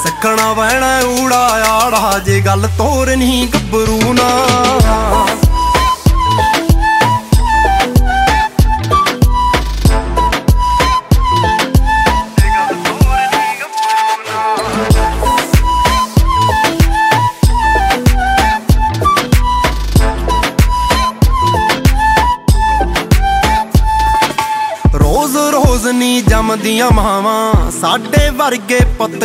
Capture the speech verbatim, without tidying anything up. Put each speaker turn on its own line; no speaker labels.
ਸਿੱਖਣਾ ਪੈਣਾ ਊੜਾ ਆੜਾ ਜੇ ਗੱਲ ਤੋਰ ਨਹੀਂ ਗੱਭਰੂ ਨਾ। ਰੋਜ਼ ਰੋਜ਼ ਨੀ ਜੰਮਦੀਆਂ ਮਾਵਾਂ ਸਾਡੇ ਵਰਗੇ ਪੁੱਤ